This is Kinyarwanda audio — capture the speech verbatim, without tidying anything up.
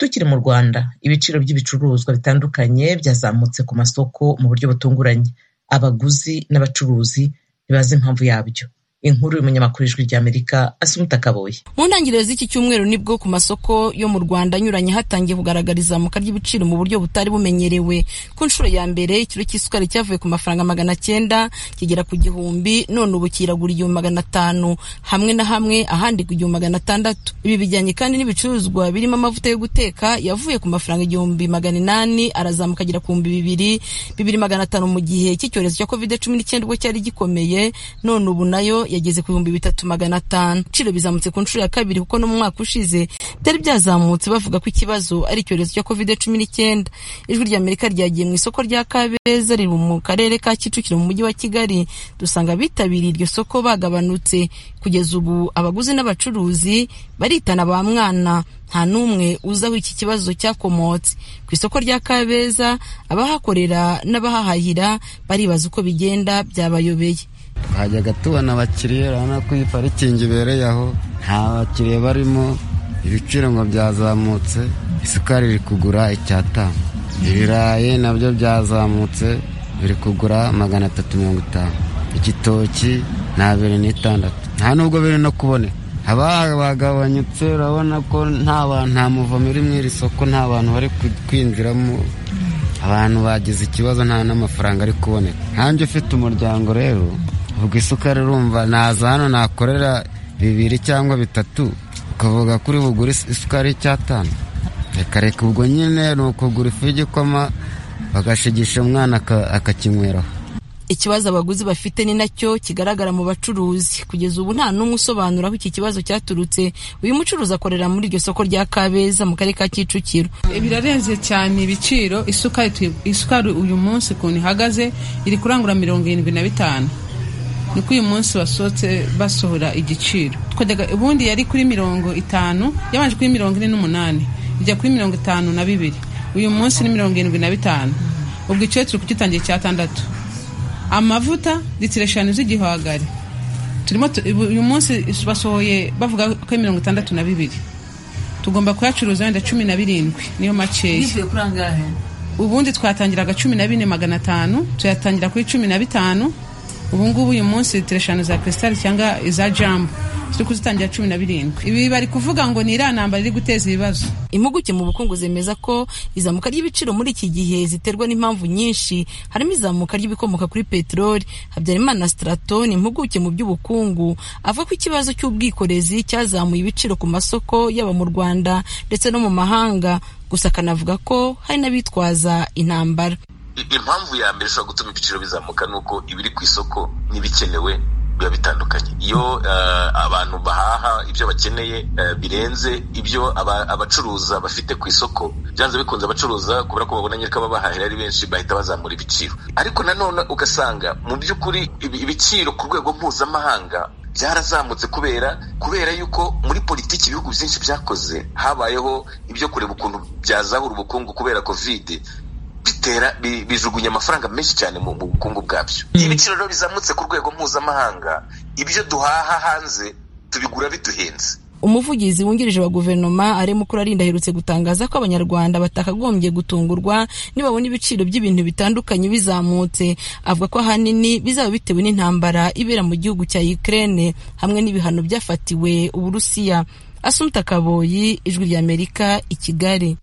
Tukiri mu Rwanda, ibiciro by'ibicuruzwa bitandukanye byazamutse ku masoko mu buryo butunguranye. Abaguzi n'abacuruzi ntibazi impamvu yabyo. Inkuru y'umunyamakuru w'Ijwi ry'Amerika Asumta Kaboyi. Mu ntangiriro z'iki cyumweru nibwo ku masoko yo mu Rwanda anyuranye hatangiye kugaragara izamuka ry'ibiciro mu buryo butari bumenyerewe. Ku nshuro ya mbere ikiro cy'isukari cyavuye ku mafaranga magana cyenda kigera ku gihumbi, none ubu kiragura igihumbi magana atanu, hamwe na hamwe ahandi ku igihumbi magana atandatu. Ibi bijyanye kandi n'ibicuruzwa birimo amavuta yo guteka yavuye ku mafaranga igihumbi magana inani arazamuka agera ku bihumbi bibiri bibiri magana atanu mu gihe cy'icyorezo cya covid cumi n'icyenda ubwo cyari gikomeye, none ubu nayo yageze ku bihumbi bitatu magana atanu. Ibiciro bizamutse ku nshuro ya kabiri kuko no mu mwaka ushize byari byazamutse bavuga ko ikibazo ari icyorezo cya covid cumi n'icyenda. Ijwi ry'Amerika ryagiye mu isoko rya Kabeza riri mu karere ka Kicukiro mu mujyi wa Kigali, dusanga bitabiriye iryo soko bagabanutse. Kugeza ubu abaguzi n'abacuruzi baritana ba mwana, nta n'umwe uzi aho iki kibazo cyakomotse. Ku isoko rya Kabeza abahakorera n'abahahahira baribaza uko bigenda, byabayobeye. Hajyaga tubona abakiriya urabona ko iyi parikingi ibereye aho nta bakiriya barimo, ibiciro ngo byazamutse, isukari iri kugura icyatanu, ibirayi nabyo byazamutse biri kugura magana atatu mirongo itanu, igitoki ni abiri n'itandatu, nta nubwo biri no kuboneka. Haba bagabanyutse, urabona ko nta bantu, nta muvumo uri mu iri soko, nta bantu bari kwinjiramo, abantu bagize ikibazo, nta n'amafaranga ari kuboneka. Nkanjye ufite umuryango rero, ubwo isukari urumva naza hano nakorera bibiri cyangwa bitatu, ukavuga kuri bugura isukari y'icyatanu, reka reka ubwo nyine ni ukugura ifu y'igikoma bagashigisha umwana akakinyweraho. Ikibazo abaguzi bafite ni nacyo kigaragara mu bacuruzi. Kugeza ubu nta n'umwe usobanura aho iki kibazo cyaturutse. Uyu mucuruzi akorera muri iryo soko rya Kabeza mu karere ka Kicukiro. Birarenze cyane ibiciro. Isukari isukari uyu munsi kuntu ihagaze iri kurangura mirongo irindwi na bitanu. Niko uyu munsi wasohotse basohora igiciro. Twajyaga ubundi yari kuri mirongo itanu, yabanje kuri mirongo ine n'umunani, ijya kuri mirongo itanu na bibiri. Uyu munsi ni mirongo irindwi na bitanu. Ubwo icyo turi kugitangiye cyatandatu. Amavuta litiro eshanu z'igihwagari turimo uyu munsi basohoye bavuga ko mirongo itandatu na bibiri, tugomba kuyacuruza wenda cumi na birindwi, niyo makeya. Yivuye kuri angahe? Ubundi twatangiraga cumi na bine magana atanu, tuyatangira kuri cumi na bitanu. Ubu ngubu uyu munsi litiro eshanu za Crystal cyangwa iza Jumbo turi kuzitangira cumi na birindwi. Ibi bari kuvuga ngo ni iranamba riri guteza ibibazo. Impuguke mu bukungu zemeza ko izamuka ry'ibiciro muri iki gihe ziterwa n'impamvu nyinshi, harimo izamuka ry'ibikomoka kuri peteroli. Habyarimana Straton, impuguke mu by'ubukungu, avuga ko ikibazo cy'ubwikorezi cyazamuye ibiciro ku masoko yaba mu Rwanda ndetse no mu mahanga, gusa akanavuga ko hari n'abitwaza intambara. Impamvu ya mbere ishobora gutuma ibiciro bizamuka nuko ibiri ku isoko n'ibikenewe biba bitandukanye. Iyo uh, abantu bahaha ibyo bakeneye uh, birenze ibyo aba, abacuruza bafite ku isoko, byanze bikunze abacuruza kubera ko babona nyirika babahahira ari benshi bahita bazamura ibiciro. Ariko nanone ugasanga mu by'ukuri ibiciro ku rwego mpuzamahanga byarazamutse kubera kubera yuko muri politiki ibihugu byinshi byakoze, habayeho ibyo kureba ukuntu byazahura ubukungu kubera covid, bitera bijugunya amafaranga menshi cyane mu bukungu bwabyo. Mm. Ibiciro rero bizamutse ku rwego mpuzamahanga, ibyo duhaha hanze tubigura biduhenze. Umuvugizi wungirije wa guverinoma Alain Mukurarinda aherutse gutangaza ko abanyarwanda batakagombye gutungurwa nibabona ibiciro by'ibintu bitandukanye bizamutse. Avuga ko ahanini bizaba bitewe n'intambara ibera mu gihugu cya Ukraine hamwe n'ibihano byafatiwe Uburusiya. Asumta Kaboyi, Ijwi ry'Amerika, i Kigali.